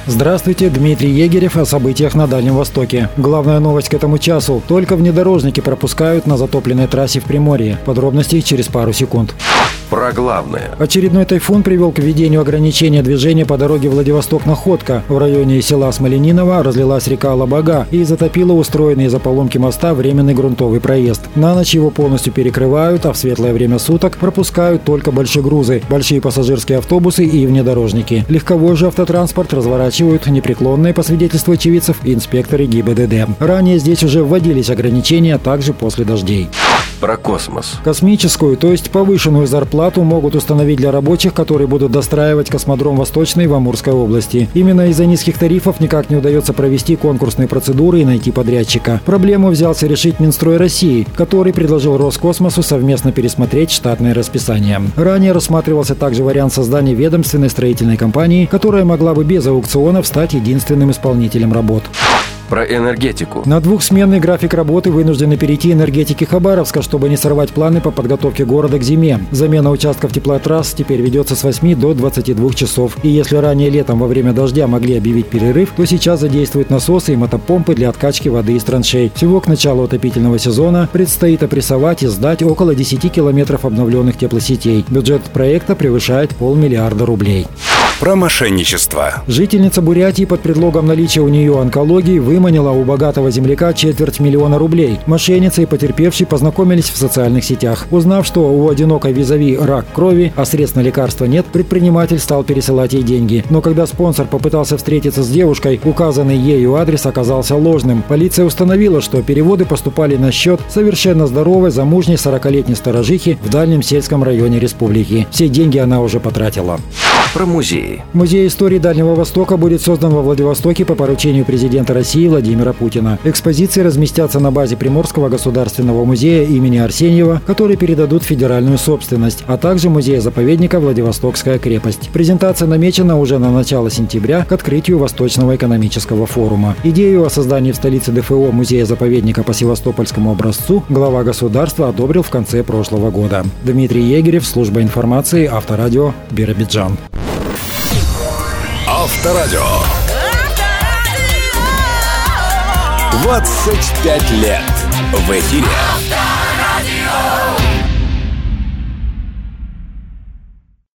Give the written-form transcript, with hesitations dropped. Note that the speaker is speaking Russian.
Здравствуйте, Дмитрий Егерев о событиях на Дальнем Востоке. Главная новость к этому часу. Только внедорожники пропускают на затопленной трассе в Приморье. Подробности через пару секунд. Про главное. Очередной тайфун привел к введению ограничения движения по дороге Владивосток-Находка. В районе села Смолениново разлилась река Лабага и затопила устроенный из-за поломки моста временный грунтовый проезд. На ночь его полностью перекрывают, а в светлое время суток пропускают только большегрузы, большие пассажирские автобусы и внедорожники. Легковой же автотранспорт разворачивают непреклонные, по свидетельству очевидцев, инспекторы ГИБДД. Ранее здесь уже вводились ограничения, также после дождей. Про космос. Космическую, то есть повышенную зарплату могут установить для рабочих, которые будут достраивать космодром Восточный в Амурской области. Именно из-за низких тарифов никак не удается провести конкурсные процедуры и найти подрядчика. Проблему взялся решить Минстрой России, который предложил Роскосмосу совместно пересмотреть штатное расписание. Ранее рассматривался также вариант создания ведомственной строительной компании, которая могла бы без аукционов стать единственным исполнителем работ. Про энергетику. На двухсменный график работы вынуждены перейти энергетики Хабаровска, чтобы не сорвать планы по подготовке города к зиме. Замена участков теплотрасс теперь ведется с 8 до 22 часов. И если ранее летом во время дождя могли объявить перерыв, то сейчас задействуют насосы и мотопомпы для откачки воды из траншей. Всего к началу отопительного сезона предстоит опрессовать и сдать около 10 километров обновленных теплосетей. Бюджет проекта превышает 500 миллиарда рублей. Про мошенничество. Жительница Бурятии под предлогом наличия у нее онкологии выманила у богатого земляка 250 000 рублей. Мошенница и потерпевший познакомились в социальных сетях. Узнав, что у одинокой визави рак крови, а средств на лекарства нет, предприниматель стал пересылать ей деньги. Но когда спонсор попытался встретиться с девушкой, указанный ею адрес оказался ложным. Полиция установила, что переводы поступали на счет совершенно здоровой замужней 40-летней сторожихи в дальнем сельском районе республики. Все деньги она уже потратила. Про музеи. Музей истории Дальнего Востока будет создан во Владивостоке по поручению президента России Владимира Путина. Экспозиции разместятся на базе Приморского государственного музея имени Арсеньева, который передадут в федеральную собственность, а также музея-заповедника Владивостокская крепость. Презентация намечена уже на начало сентября к открытию Восточного экономического форума. Идею о создании в столице ДФО музея-заповедника по севастопольскому образцу глава государства одобрил в конце прошлого года. Дмитрий Егерев, служба информации, Авторадио, Биробиджан. Авторадио. 25 лет в эфире.